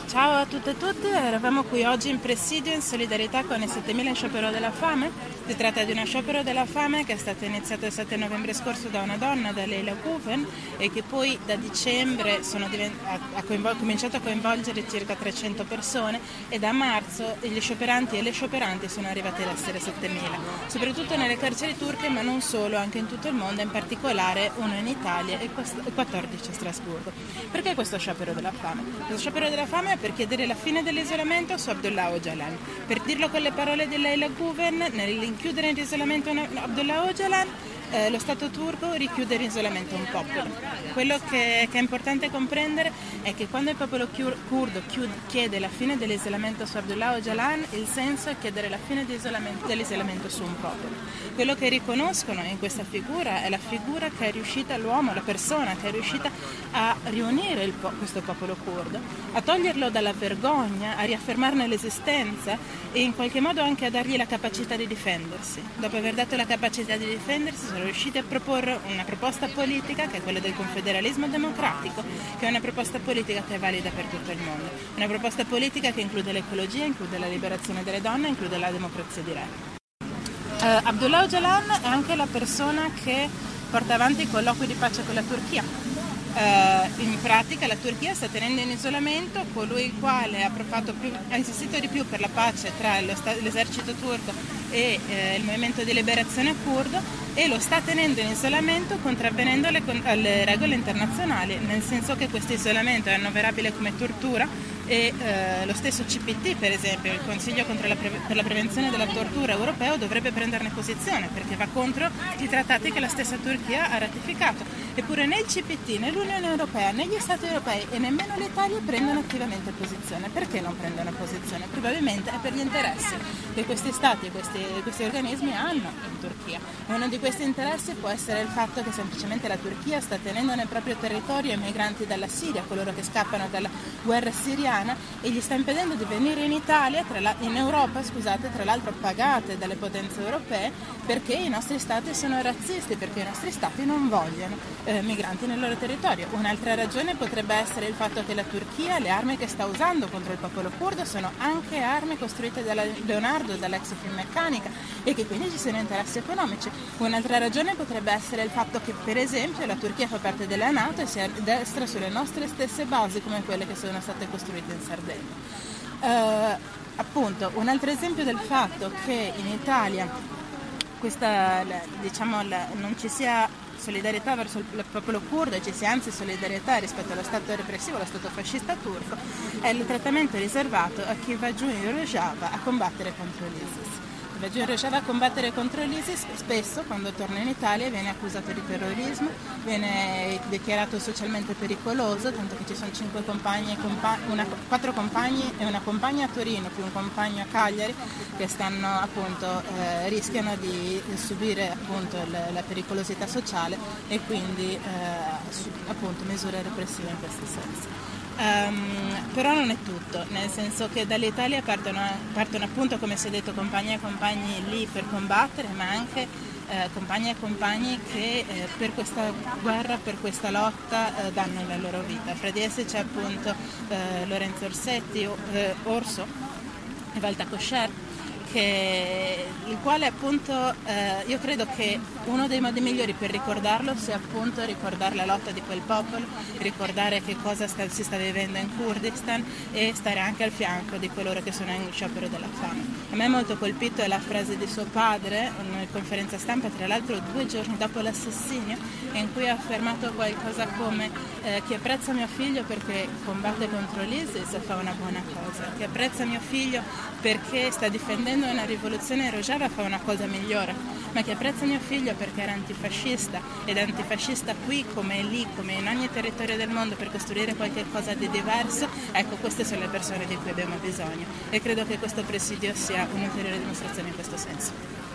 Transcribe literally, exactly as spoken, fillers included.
Ciao a tutte e tutti, eravamo qui oggi in presidio in solidarietà con i settemila in sciopero della fame. Si tratta di uno sciopero della fame che è stato iniziato il sette novembre scorso da una donna, da Leila Guven, e che poi da dicembre sono divent- ha, ha coinvol- cominciato a coinvolgere circa trecento persone e da marzo gli scioperanti e le scioperanti sono arrivati ad essere settemila, soprattutto nelle carceri turche ma non solo, anche in tutto il mondo, in particolare uno in Italia e quattordici a Strasburgo. Perché questo sciopero della fame? Questo sciopero della fame per chiedere la fine dell'isolamento su Abdullah Öcalan. Per dirlo con le parole di Leila Guven, nell'inchiudere in isolamento Abdullah Öcalan, eh, lo Stato turco richiude in isolamento un popolo. Quello che, che è importante comprendere è che quando il popolo curdo chiede la fine dell'isolamento su Abdullah Öcalan, il senso è chiedere la fine dell'isolamento su un popolo. Quello che riconoscono in questa figura è la figura che è riuscita, l'uomo, la persona che è riuscita a riunire il po- questo popolo curdo, a toglierlo dalla vergogna, a riaffermarne l'esistenza e in qualche modo anche a dargli la capacità di difendersi. Dopo aver dato la capacità di difendersi sono riusciti a proporre una proposta politica che è quella del confederalismo democratico, che è una proposta politica che è valida per tutto il mondo, una proposta politica che include l'ecologia, include la liberazione delle donne, include la democrazia diretta. Uh, Abdullah Öcalan è anche la persona che porta avanti i colloqui di pace con la Turchia. Uh, in pratica la Turchia sta tenendo in isolamento colui il quale ha, più, ha insistito di più per la pace tra lo sta, l'esercito turco e eh, il movimento di liberazione curdo, e lo sta tenendo in isolamento contravvenendo alle, alle regole internazionali, nel senso che questo isolamento è annoverabile come tortura e eh, lo stesso C P T, per esempio, il Consiglio contro la Pre- per la prevenzione della tortura europeo, dovrebbe prenderne posizione perché va contro i trattati che la stessa Turchia ha ratificato. Eppure né il C P T, né l'Unione Europea, né gli Stati europei e nemmeno l'Italia prendono attivamente posizione. Perché non prendono posizione? Probabilmente è per gli interessi che questi Stati e questi, questi organismi hanno in Turchia. Uno di questi interessi può essere il fatto che semplicemente la Turchia sta tenendo nel proprio territorio i migranti dalla Siria, coloro che scappano dalla guerra siriana, e gli sta impedendo di venire in Italia, tra la, in Europa, scusate, tra l'altro pagate dalle potenze europee, perché i nostri Stati sono razzisti, perché i nostri Stati non vogliono eh, migranti nel loro territorio. Un'altra ragione potrebbe essere il fatto che la Turchia, le armi che sta usando contro il popolo curdo sono anche armi costruite dalla Leonardo, dall'ex Finmeccanica, e che quindi ci sono interessi economici. Un'altra ragione potrebbe essere il fatto che, per esempio, la Turchia fa parte della NATO e si addestra sulle nostre stesse basi come quelle che sono state costruite in Sardegna. Uh, appunto, un altro esempio del fatto che in Italia questa, diciamo, la, non ci sia solidarietà verso il popolo curdo e ci sia anzi solidarietà rispetto allo stato repressivo, allo stato fascista turco, è il trattamento riservato a chi va giù in Rojava a combattere contro l'ISIS. Va giù in Rojava a combattere contro l'ISIS, spesso quando torna in Italia viene accusato di terrorismo, viene dichiarato socialmente pericoloso, tanto che ci sono cinque compagni, compa- una, quattro compagni e una compagna a Torino più un compagno a Cagliari che stanno appunto eh, rischiano di subire appunto l- la pericolosità sociale e quindi eh, su, appunto misure repressive in questo senso. Um, però non è tutto, nel senso che dall'Italia partono, partono appunto, come si è detto, compagni e compagni lì per combattere, ma anche eh, compagni e compagni che eh, per questa guerra, per questa lotta eh, danno la loro vita. Fra di essi c'è appunto eh, Lorenzo Orsetti, eh, Orso e Valta Kosher, che, il quale appunto eh, io credo che uno dei modi migliori per ricordarlo sia appunto ricordare la lotta di quel popolo, ricordare che cosa sta, si sta vivendo in Kurdistan e stare anche al fianco di coloro che sono in sciopero della fame. A me è molto colpito la frase di suo padre in conferenza stampa, tra l'altro due giorni dopo l'assassinio, in cui ha affermato qualcosa come eh, chi apprezza mio figlio perché combatte contro l'ISIS fa una buona cosa, chi apprezza mio figlio perché sta difendendo una rivoluzione in Rojava fa una cosa migliore, ma chi apprezza mio figlio perché era antifascista ed è antifascista qui come lì, come in ogni territorio del mondo per costruire qualche cosa di diverso, ecco, queste sono le persone di cui abbiamo bisogno e credo che questo presidio sia un'ulteriore dimostrazione in questo senso.